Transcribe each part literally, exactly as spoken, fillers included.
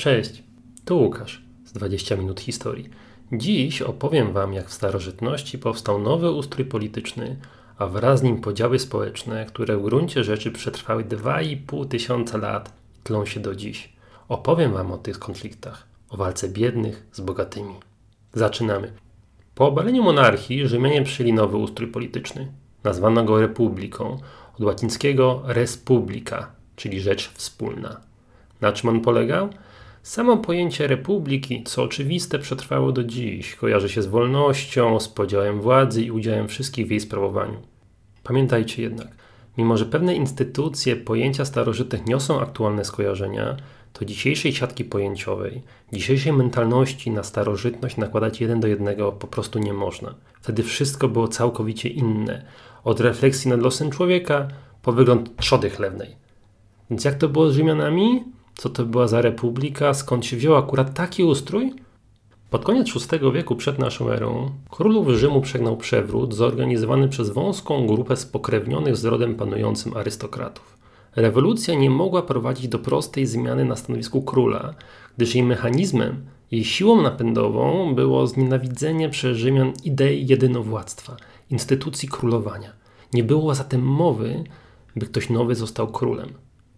Cześć, tu Łukasz z dwadzieścia minut historii. Dziś opowiem Wam, jak w starożytności powstał nowy ustrój polityczny, a wraz z nim podziały społeczne, które w gruncie rzeczy przetrwały dwa i pół tysiąca lat i tlą się do dziś. Opowiem Wam o tych konfliktach, o walce biednych z bogatymi. Zaczynamy. Po obaleniu monarchii Rzymianie przyjęli nowy ustrój polityczny. Nazwano go republiką, od łacińskiego res publica, czyli rzecz wspólna. Na czym on polegał? Samo pojęcie republiki, co oczywiste, przetrwało do dziś. Kojarzy się z wolnością, z podziałem władzy i udziałem wszystkich w jej sprawowaniu. Pamiętajcie jednak, mimo że pewne instytucje, pojęcia starożytnych niosą aktualne skojarzenia, to dzisiejszej siatki pojęciowej, dzisiejszej mentalności na starożytność nakładać jeden do jednego po prostu nie można. Wtedy wszystko było całkowicie inne. Od refleksji nad losem człowieka po wygląd trzody chlewnej. Więc jak to było z Rzymianami? Co to była za republika? Skąd się wziął akurat taki ustrój? Pod koniec szóstego wieku przed naszą erą królów Rzymu przegnał przewrót zorganizowany przez wąską grupę spokrewnionych z rodem panującym arystokratów. Rewolucja nie mogła prowadzić do prostej zmiany na stanowisku króla, gdyż jej mechanizmem, jej siłą napędową było znienawidzenie przez Rzymian idei jedynowładztwa, instytucji królowania. Nie było zatem mowy, by ktoś nowy został królem.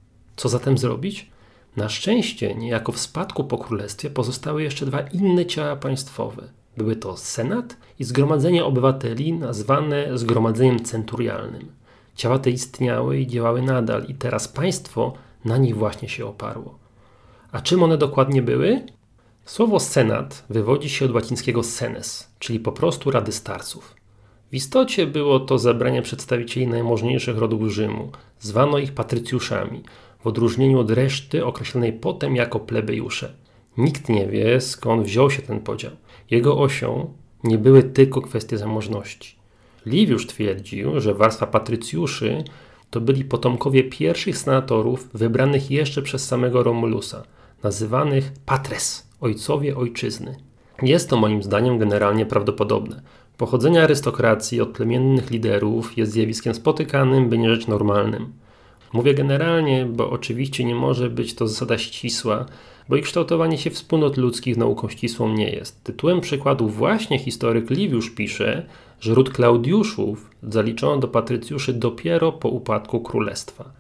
Co zatem zrobić? Na szczęście, niejako w spadku po królestwie pozostały jeszcze dwa inne ciała państwowe. Były to Senat i Zgromadzenie Obywateli, nazwane Zgromadzeniem Centurialnym. Ciała te istniały i działały nadal i teraz państwo na nich właśnie się oparło. A czym one dokładnie były? Słowo Senat wywodzi się od łacińskiego senes, czyli po prostu Rady Starców. W istocie było to zebranie przedstawicieli najmożniejszych rodów Rzymu. Zwano ich patrycjuszami, w odróżnieniu od reszty określonej potem jako plebejusze. Nikt nie wie, skąd wziął się ten podział. Jego osią nie były tylko kwestie zamożności. Liwiusz twierdził, że warstwa patrycjuszy to byli potomkowie pierwszych senatorów wybranych jeszcze przez samego Romulusa, nazywanych patres, ojcowie ojczyzny. Jest to moim zdaniem generalnie prawdopodobne. Pochodzenie arystokracji od plemiennych liderów jest zjawiskiem spotykanym, by nie rzecz normalnym. Mówię generalnie, bo oczywiście nie może być to zasada ścisła, bo ich kształtowanie się wspólnot ludzkich nauką ścisłą nie jest. Tytułem przykładu właśnie historyk Liwiusz pisze, że ród Klaudiuszów zaliczono do patrycjuszy dopiero po upadku królestwa.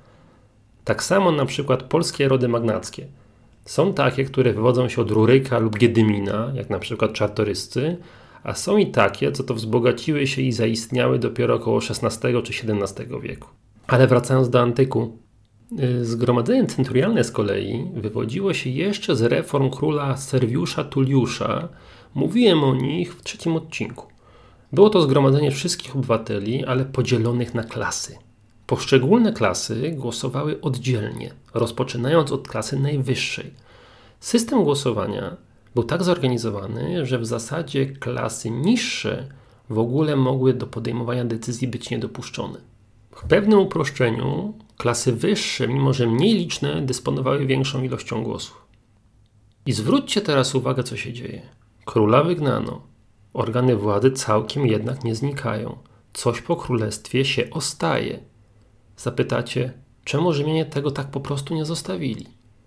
Tak samo na przykład polskie rody magnackie. Są takie, które wywodzą się od Ruryka lub Giedymina, jak na przykład Czartoryscy, a są i takie, co to wzbogaciły się i zaistniały dopiero około szesnastego czy siedemnastego wieku. Ale wracając do antyku, Zgromadzenie Centurialne z kolei wywodziło się jeszcze z reform króla Serviusza Tulliusza. Mówiłem o nich w trzecim odcinku. Było to zgromadzenie wszystkich obywateli, ale podzielonych na klasy. Poszczególne klasy głosowały oddzielnie, rozpoczynając od klasy najwyższej. System głosowania był tak zorganizowany, że w zasadzie klasy niższe w ogóle mogły do podejmowania decyzji być niedopuszczone. W pewnym uproszczeniu klasy wyższe, mimo że mniej liczne, dysponowały większą ilością głosów. I zwróćcie teraz uwagę, co się dzieje. Króla wygnano. Organy władzy całkiem jednak nie znikają. Coś po królestwie się ostaje. Zapytacie, czemu Rzymianie tego tak po prostu nie zostawili?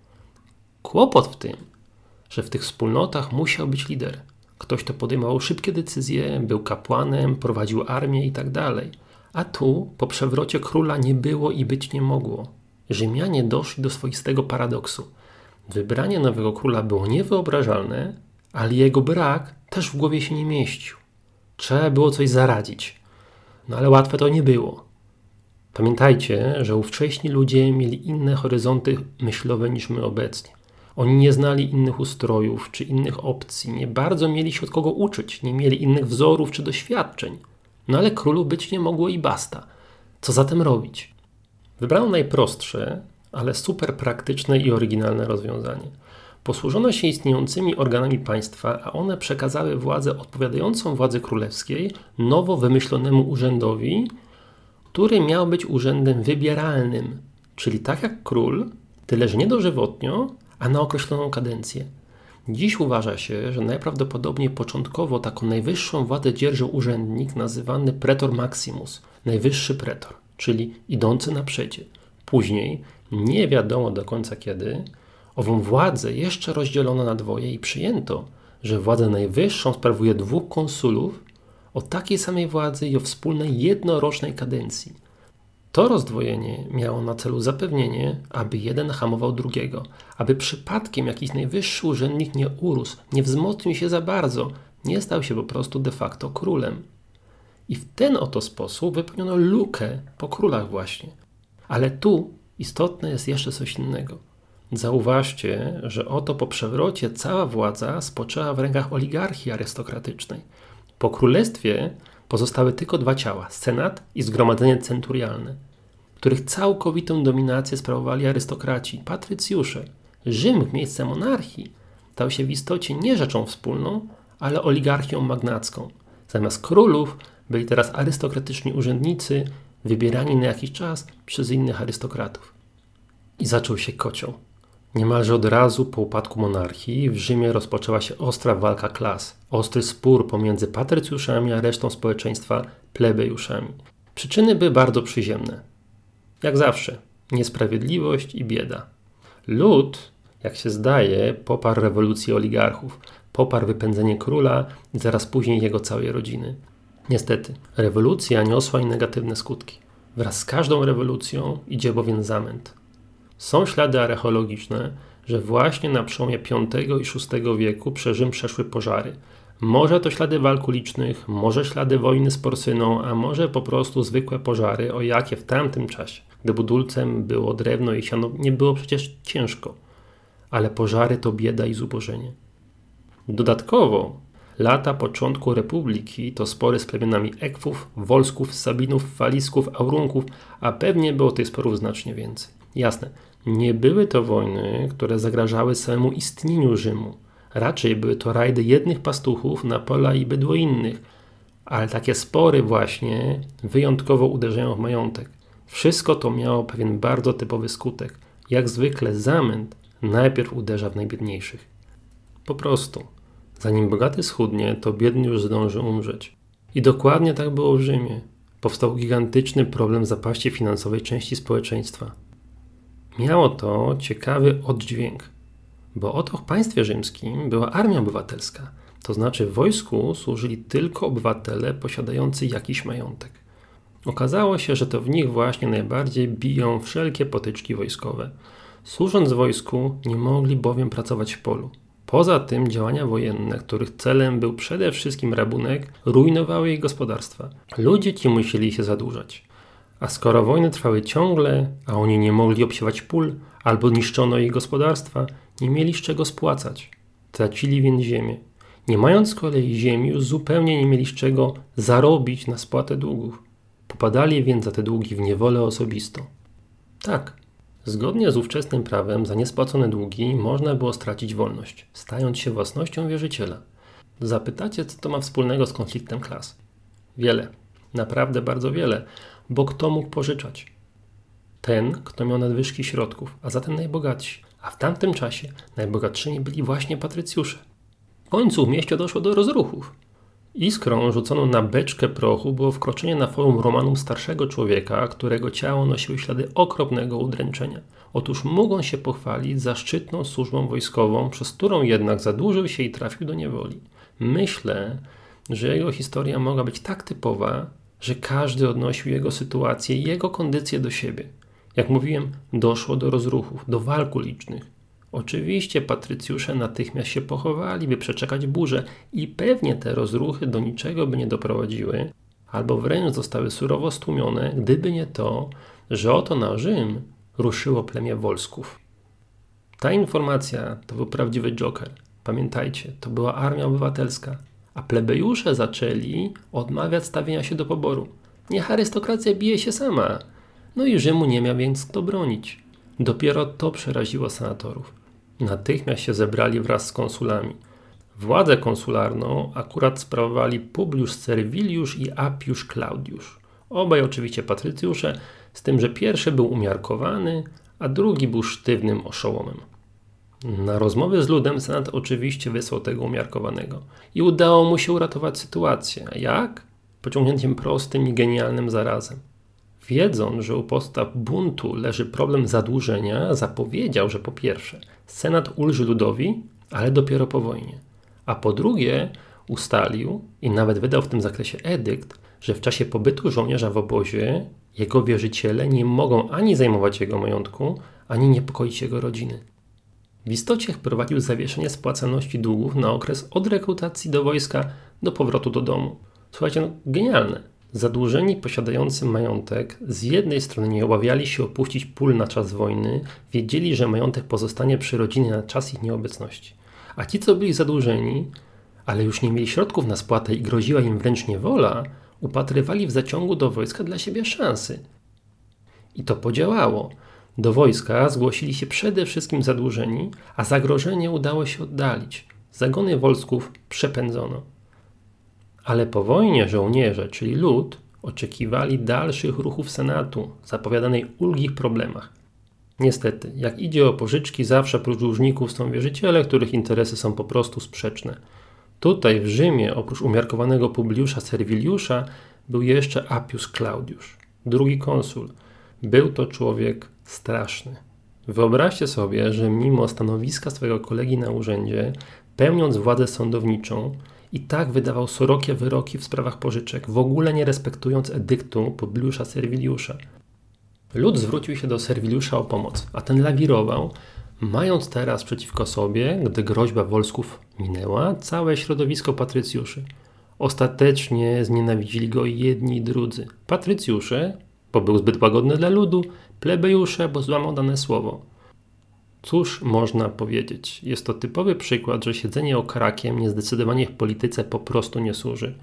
Kłopot w tym, że w tych wspólnotach musiał być lider. Ktoś, kto podejmował szybkie decyzje, był kapłanem, prowadził armię i tak dalej. A tu po przewrocie króla nie było i być nie mogło. Rzymianie doszli do swoistego paradoksu. Wybranie nowego króla było niewyobrażalne, ale jego brak też w głowie się nie mieścił. Trzeba było coś zaradzić. No ale łatwe to nie było. Pamiętajcie, że ówcześni ludzie mieli inne horyzonty myślowe niż my obecnie. Oni nie znali innych ustrojów czy innych opcji, nie bardzo mieli się od kogo uczyć, nie mieli innych wzorów czy doświadczeń. No ale królu być nie mogło i basta. Co zatem robić? Wybrano najprostsze, ale super praktyczne i oryginalne rozwiązanie. Posłużono się istniejącymi organami państwa, a one przekazały władzę odpowiadającą władzy królewskiej nowo wymyślonemu urzędowi, który miał być urzędem wybieralnym, czyli tak jak król, tyle że nie dożywotnio, a na określoną kadencję. Dziś uważa się, że najprawdopodobniej początkowo taką najwyższą władzę dzierżył urzędnik nazywany Praetor Maximus, najwyższy pretor, czyli idący na przecie. Później, nie wiadomo do końca kiedy, Ową władzę jeszcze rozdzielono na dwoje i przyjęto, że władzę najwyższą sprawuje dwóch konsulów o takiej samej władzy i o wspólnej jednorocznej kadencji. To rozdwojenie miało na celu zapewnienie, aby jeden hamował drugiego, aby przypadkiem jakiś najwyższy urzędnik nie urósł, nie wzmocnił się za bardzo, nie stał się po prostu de facto królem. I w ten oto sposób wypełniono lukę po królach właśnie. Ale tu istotne jest jeszcze coś innego. Zauważcie, że oto po przewrocie cała władza spoczęła w rękach oligarchii arystokratycznej. Po królestwie pozostały tylko dwa ciała, senat i zgromadzenie centurialne, których całkowitą dominację sprawowali arystokraci, patrycjusze. Rzym w miejsce monarchii stał się w istocie nie rzeczą wspólną, ale oligarchią magnacką. Zamiast królów byli teraz arystokratyczni urzędnicy wybierani na jakiś czas przez innych arystokratów. I zaczął się kocioł. Niemalże od razu po upadku monarchii w Rzymie rozpoczęła się ostra walka klas, ostry spór pomiędzy patrycjuszami a resztą społeczeństwa plebejuszami. Przyczyny były bardzo przyziemne. Jak zawsze, niesprawiedliwość i bieda. Lud, jak się zdaje, poparł rewolucję oligarchów, poparł wypędzenie króla i zaraz później jego całej rodziny. Niestety, rewolucja niosła i negatywne skutki. Wraz z każdą rewolucją idzie bowiem zamęt. Są ślady archeologiczne, że właśnie na przełomie piątego i szóstego wieku przez Rzym przeszły pożary. Może to ślady walk ulicznych, może ślady wojny z Porsyną, a może po prostu zwykłe pożary, o jakie w tamtym czasie, gdy budulcem było drewno i siano, nie było przecież ciężko. Ale pożary to bieda i zubożenie. Dodatkowo lata początku Republiki to spory z plemionami Ekwów, Wolsków, Sabinów, Walisków, Aurunków, a pewnie było tych sporów znacznie więcej. Jasne, nie były to wojny, które zagrażały samemu istnieniu Rzymu. Raczej były to rajdy jednych pastuchów na pola i bydło innych, ale takie spory właśnie wyjątkowo uderzają w majątek. Wszystko to miało pewien bardzo typowy skutek. Jak zwykle zamęt najpierw uderza w najbiedniejszych. Po prostu, zanim bogaty schudnie, to biedny już zdąży umrzeć. I dokładnie tak było w Rzymie. Powstał gigantyczny problem zapaści finansowej części społeczeństwa. Miało to ciekawy oddźwięk, bo oto w państwie rzymskim była armia obywatelska, to znaczy w wojsku służyli tylko obywatele posiadający jakiś majątek. Okazało się, że to w nich właśnie najbardziej biją wszelkie potyczki wojskowe. Służąc w wojsku, nie mogli bowiem pracować w polu. Poza tym działania wojenne, których celem był przede wszystkim rabunek, rujnowały ich gospodarstwa. Ludzie ci musieli się zadłużać. A skoro wojny trwały ciągle, a oni nie mogli obsiewać pól, albo niszczono ich gospodarstwa, nie mieli z czego spłacać. Tracili więc ziemię. Nie mając z kolei ziemi, już zupełnie nie mieli z czego zarobić na spłatę długów. Popadali więc za te długi w niewolę osobistą. Tak, zgodnie z ówczesnym prawem za niespłacone długi można było stracić wolność, stając się własnością wierzyciela. Zapytacie, co to ma wspólnego z konfliktem klas? Wiele, naprawdę bardzo wiele, bo kto mógł pożyczać? Ten, kto miał nadwyżki środków, a zatem najbogatsi. A w tamtym czasie najbogatszymi byli właśnie patrycjusze. W końcu w mieście doszło do rozruchów. Iskrą rzuconą na beczkę prochu było wkroczenie na forum Romanum starszego człowieka, którego ciało nosiło ślady okropnego udręczenia. Otóż mógł on się pochwalić zaszczytną służbą wojskową, przez którą jednak zadłużył się i trafił do niewoli. Myślę, że jego historia mogła być tak typowa, że każdy odnosił jego sytuację i jego kondycję do siebie. Jak mówiłem, doszło do rozruchów, do walk ulicznych. Oczywiście patrycjusze natychmiast się pochowali, by przeczekać burzę i pewnie te rozruchy do niczego by nie doprowadziły, albo wręcz zostały surowo stłumione, gdyby nie to, że oto na Rzym ruszyło plemię Wolsków. Ta informacja to był prawdziwy joker. Pamiętajcie, to była armia obywatelska, a plebejusze zaczęli odmawiać stawienia się do poboru. Niech arystokracja bije się sama. No i Rzymu nie miał więc kto bronić. Dopiero to przeraziło senatorów. Natychmiast się zebrali wraz z konsulami. Władzę konsularną akurat sprawowali Publiusz Serviliusz i Appiusz Claudiusz. Obaj oczywiście patrycjusze, z tym, że pierwszy był umiarkowany, a drugi był sztywnym oszołomem. Na rozmowy z ludem senat oczywiście wysłał tego umiarkowanego i udało mu się uratować sytuację. A jak? Pociągnięciem prostym i genialnym zarazem. Wiedząc, że u podstaw buntu leży problem zadłużenia, zapowiedział, że po pierwsze Senat ulży ludowi, ale dopiero po wojnie. A po drugie ustalił i nawet wydał w tym zakresie edykt, że w czasie pobytu żołnierza w obozie jego wierzyciele nie mogą ani zajmować jego majątku, ani niepokoić jego rodziny. W istocie wprowadził zawieszenie spłacalności długów na okres od rekrutacji do wojska do powrotu do domu. Słuchajcie, no genialne. Zadłużeni posiadający majątek z jednej strony nie obawiali się opuścić pól na czas wojny, wiedzieli, że majątek pozostanie przy rodzinie na czas ich nieobecności. A ci, co byli zadłużeni, ale już nie mieli środków na spłatę i groziła im wręcz niewola, upatrywali w zaciągu do wojska dla siebie szansy. I to podziałało. Do wojska zgłosili się przede wszystkim zadłużeni, a zagrożenie udało się oddalić. Zagony Wolsków przepędzono. Ale po wojnie żołnierze, czyli lud, oczekiwali dalszych ruchów Senatu, zapowiadanej ulgi w problemach. Niestety, jak idzie o pożyczki, zawsze prócz dłużników są wierzyciele, których interesy są po prostu sprzeczne. Tutaj w Rzymie, oprócz umiarkowanego Publiusza Serviliusza, był jeszcze Appius Claudius, drugi konsul. Był to człowiek straszny. Wyobraźcie sobie, że mimo stanowiska swojego kolegi na urzędzie, pełniąc władzę sądowniczą, i tak wydawał srogie wyroki w sprawach pożyczek, w ogóle nie respektując edyktu Publiusza Serviliusza. Lud zwrócił się do Serviliusza o pomoc, a ten lawirował, mając teraz przeciwko sobie, gdy groźba Wolsków minęła, całe środowisko patrycjuszy. Ostatecznie znienawidzili go jedni i drudzy. Patrycjusze, bo był zbyt łagodny dla ludu, plebejusze, bo złamał dane słowo. Cóż można powiedzieć? Jest to typowy przykład, że siedzenie okrakiem niezdecydowanie w polityce po prostu nie służy.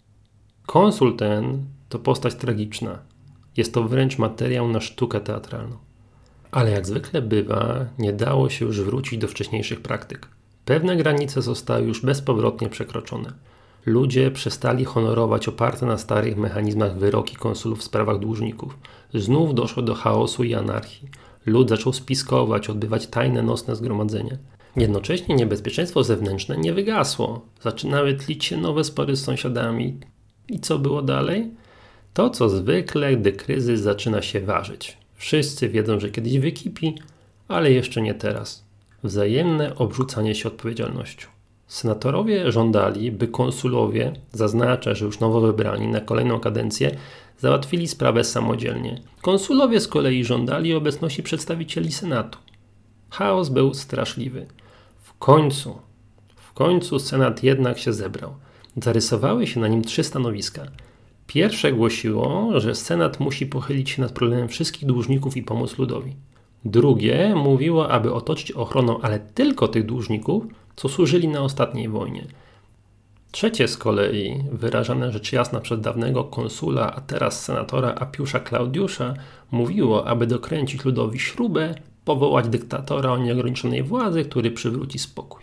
Konsul ten to postać tragiczna. Jest to wręcz materiał na sztukę teatralną. Ale jak zwykle bywa, nie dało się już wrócić do wcześniejszych praktyk. Pewne granice zostały już bezpowrotnie przekroczone. Ludzie przestali honorować oparte na starych mechanizmach wyroki konsulów w sprawach dłużników. Znów doszło do chaosu i anarchii. Lud zaczął spiskować, odbywać tajne nocne zgromadzenia. Jednocześnie niebezpieczeństwo zewnętrzne nie wygasło. Zaczynały tlić się nowe spory z sąsiadami. I co było dalej? To, co zwykle, gdy kryzys zaczyna się ważyć. Wszyscy wiedzą, że kiedyś wykipi, ale jeszcze nie teraz. Wzajemne obrzucanie się odpowiedzialnością. Senatorowie żądali, by konsulowie, zaznaczę, że już nowo wybrani na kolejną kadencję, załatwili sprawę samodzielnie. Konsulowie z kolei żądali obecności przedstawicieli Senatu. Chaos był straszliwy. W końcu, w końcu Senat jednak się zebrał. Zarysowały się na nim trzy stanowiska. Pierwsze głosiło, że Senat musi pochylić się nad problemem wszystkich dłużników i pomóc ludowi. Drugie mówiło, aby otoczyć ochroną, ale tylko tych dłużników, co służyli na ostatniej wojnie. Trzecie z kolei, wyrażane rzecz jasna przez dawnego konsula, a teraz senatora Appiusza Claudiusza, mówiło, aby dokręcić ludowi śrubę, powołać dyktatora o nieograniczonej władzy, który przywróci spokój.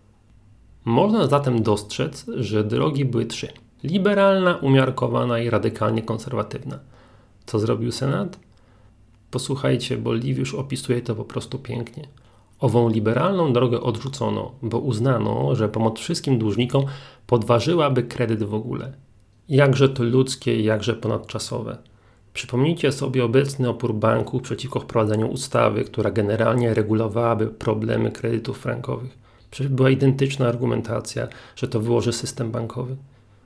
Można zatem dostrzec, że drogi były trzy. Liberalna, umiarkowana i radykalnie konserwatywna. Co zrobił Senat? Posłuchajcie, bo Liviusz opisuje to po prostu pięknie. Ową liberalną drogę odrzucono, bo uznano, że pomoc wszystkim dłużnikom podważyłaby kredyt w ogóle. Jakże to ludzkie i jakże ponadczasowe. Przypomnijcie sobie obecny opór banków przeciwko wprowadzeniu ustawy, która generalnie regulowałaby problemy kredytów frankowych. Przecież była identyczna argumentacja, że to wyłoży system bankowy.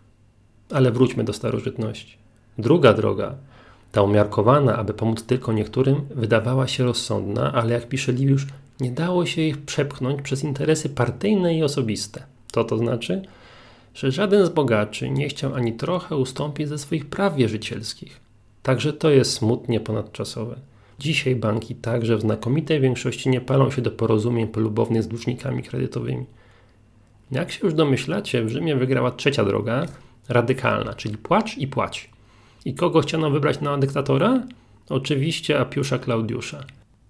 Ale wróćmy do starożytności. Druga droga, ta umiarkowana, aby pomóc tylko niektórym, wydawała się rozsądna, ale jak pisze Liviusz, nie dało się ich przepchnąć przez interesy partyjne i osobiste. Co to znaczy? Że żaden z bogaczy nie chciał ani trochę ustąpić ze swoich praw wierzycielskich. Także to jest smutnie ponadczasowe. Dzisiaj banki także w znakomitej większości nie palą się do porozumień polubownych z dłużnikami kredytowymi. Jak się już domyślacie, w Rzymie wygrała trzecia droga, radykalna, czyli płacz i płać. I kogo chciano wybrać na dyktatora? Oczywiście Appiusza Claudiusza.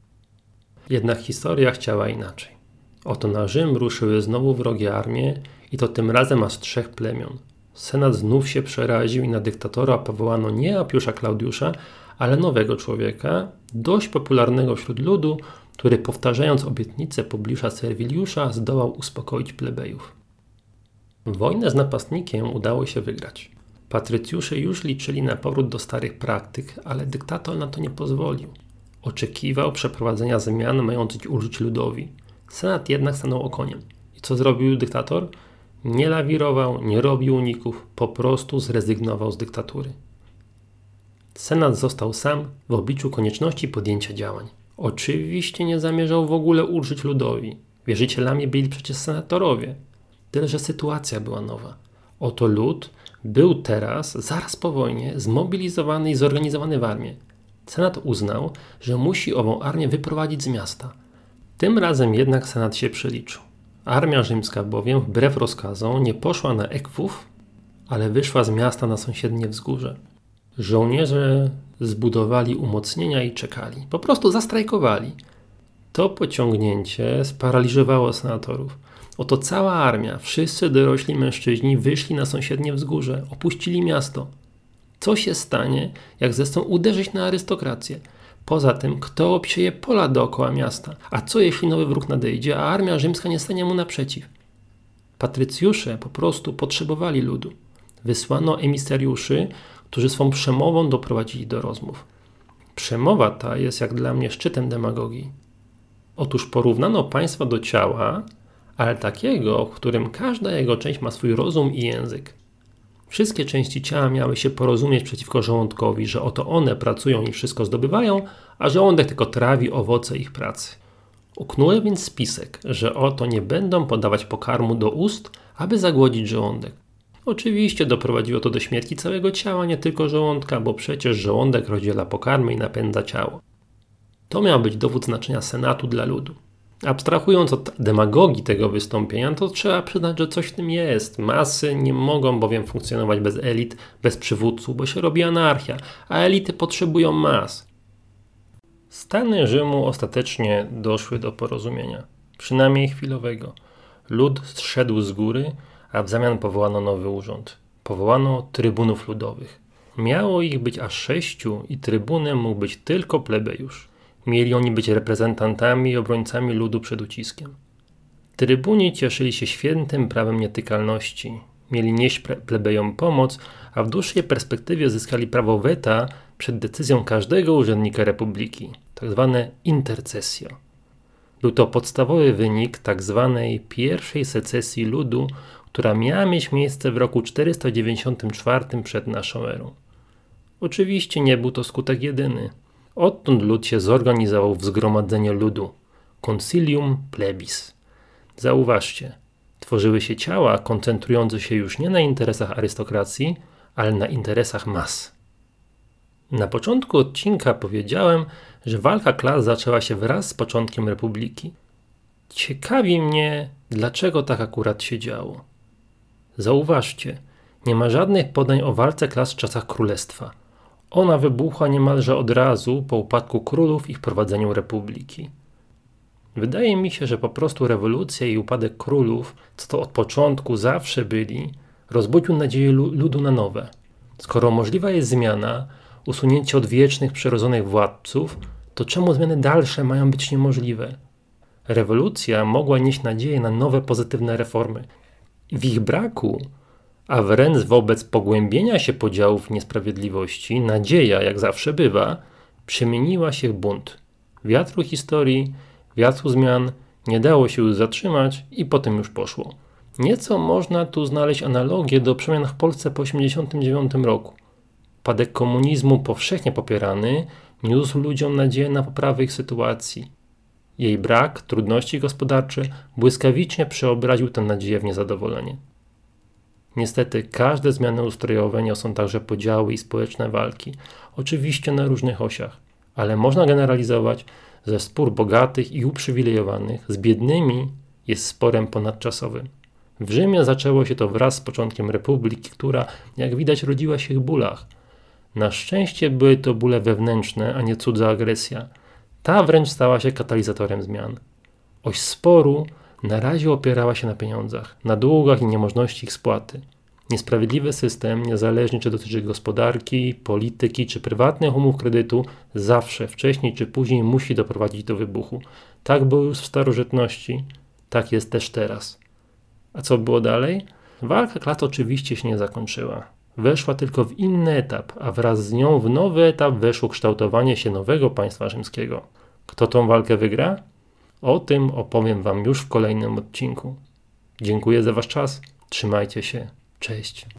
Jednak historia chciała inaczej. Oto na Rzym ruszyły znowu wrogie armie i to tym razem aż trzech plemion. Senat znów się przeraził i na dyktatora powołano nie Appiusza Claudiusza, ale nowego człowieka, dość popularnego wśród ludu, który powtarzając obietnicę Publiusza Serviliusza zdołał uspokoić plebejów. Wojnę z napastnikiem udało się wygrać. Patrycjusze już liczyli na powrót do starych praktyk, ale dyktator na to nie pozwolił. Oczekiwał przeprowadzenia zmian mających ulżyć ludowi. Senat jednak stanął okoniem. I co zrobił dyktator? Nie lawirował, nie robił uników, po prostu zrezygnował z dyktatury. Senat został sam w obliczu konieczności podjęcia działań. Oczywiście nie zamierzał w ogóle ulżyć ludowi. Wierzycielami byli przecież senatorowie. Tyle, że sytuacja była nowa. Oto lud był teraz, zaraz po wojnie, zmobilizowany i zorganizowany w armię. Senat uznał, że musi ową armię wyprowadzić z miasta. Tym razem jednak Senat się przeliczył. Armia rzymska bowiem, wbrew rozkazom, nie poszła na Ekwów, ale wyszła z miasta na sąsiednie wzgórze. Żołnierze zbudowali umocnienia i czekali. Po prostu zastrajkowali. To pociągnięcie sparaliżowało senatorów. Oto cała armia, wszyscy dorośli mężczyźni wyszli na sąsiednie wzgórze, opuścili miasto. Co się stanie, jak zechcą uderzyć na arystokrację? Poza tym, kto obsieje pola dookoła miasta? A co jeśli nowy wróg nadejdzie, a armia rzymska nie stanie mu naprzeciw? Patrycjusze po prostu potrzebowali ludu. Wysłano emisariuszy, którzy swą przemową doprowadzili do rozmów. Przemowa ta jest jak dla mnie szczytem demagogii. Otóż porównano państwa do ciała, ale takiego, w którym każda jego część ma swój rozum i język. Wszystkie części ciała miały się porozumieć przeciwko żołądkowi, że oto one pracują i wszystko zdobywają, a żołądek tylko trawi owoce ich pracy. Uknąłem więc spisek, że oto nie będą podawać pokarmu do ust, aby zagłodzić żołądek. Oczywiście doprowadziło to do śmierci całego ciała, nie tylko żołądka, bo przecież żołądek rozdziela pokarmy i napędza ciało. To miał być dowód znaczenia Senatu dla ludu. Abstrahując od demagogii tego wystąpienia, to trzeba przyznać, że coś w tym jest. Masy nie mogą bowiem funkcjonować bez elit, bez przywódców, bo się robi anarchia, a elity potrzebują mas. Stany Rzymu ostatecznie doszły do porozumienia, przynajmniej chwilowego. Lud zszedł z góry, a w zamian powołano nowy urząd. Powołano trybunów ludowych. Miało ich być aż sześciu i trybunem mógł być tylko plebejusz. Mieli oni być reprezentantami i obrońcami ludu przed uciskiem. Trybuni cieszyli się świętym prawem nietykalności. Mieli nieść plebejom pomoc, a w dłuższej perspektywie zyskali prawo weta przed decyzją każdego urzędnika republiki, tzw. intercessio. Był to podstawowy wynik tzw. pierwszej secesji ludu, która miała mieć miejsce w roku czterysta dziewięćdziesiątym czwartym przed naszą erą. Oczywiście nie był to skutek jedyny. Odtąd lud się zorganizował w zgromadzenie ludu, concilium plebis. Zauważcie, tworzyły się ciała koncentrujące się już nie na interesach arystokracji, ale na interesach mas. Na początku odcinka powiedziałem, że walka klas zaczęła się wraz z początkiem republiki. Ciekawi mnie, dlaczego tak akurat się działo. Zauważcie, nie ma żadnych podań o walce klas w czasach królestwa. Ona wybuchła niemalże od razu po upadku królów i wprowadzeniu republiki. Wydaje mi się, że po prostu rewolucja i upadek królów, co to od początku zawsze byli, rozbudził nadzieję ludu na nowe. Skoro możliwa jest zmiana, usunięcie odwiecznych, przyrodzonych władców, to czemu zmiany dalsze mają być niemożliwe? Rewolucja mogła nieść nadzieję na nowe, pozytywne reformy. W ich braku, a wręcz wobec pogłębienia się podziałów i niesprawiedliwości, nadzieja, jak zawsze bywa, przemieniła się w bunt. Wiatru historii, wiatru zmian nie dało się już zatrzymać i potem już poszło. Nieco można tu znaleźć analogię do przemian w Polsce po osiemdziesiątym dziewiątym roku. Upadek komunizmu, powszechnie popierany, niósł ludziom nadzieję na poprawę ich sytuacji. Jej brak, trudności gospodarcze błyskawicznie przeobraził tę nadzieję w niezadowolenie. Niestety każde zmiany ustrojowe niosą także podziały i społeczne walki, oczywiście na różnych osiach, ale można generalizować, że spór bogatych i uprzywilejowanych z biednymi jest sporem ponadczasowym. W Rzymie zaczęło się to wraz z początkiem republiki, która, jak widać, rodziła się w bólach. Na szczęście były to bóle wewnętrzne, a nie cudza agresja. Ta wręcz stała się katalizatorem zmian. Oś sporu na razie opierała się na pieniądzach, na długach i niemożności ich spłaty. Niesprawiedliwy system, niezależnie czy dotyczy gospodarki, polityki czy prywatnych umów kredytu, zawsze, wcześniej czy później musi doprowadzić do wybuchu. Tak było już w starożytności, tak jest też teraz. A co było dalej? Walka klas oczywiście się nie zakończyła. Weszła tylko w inny etap, a wraz z nią w nowy etap weszło kształtowanie się nowego państwa rzymskiego. Kto tą walkę wygra? O tym opowiem Wam już w kolejnym odcinku. Dziękuję za Wasz czas. Trzymajcie się. Cześć.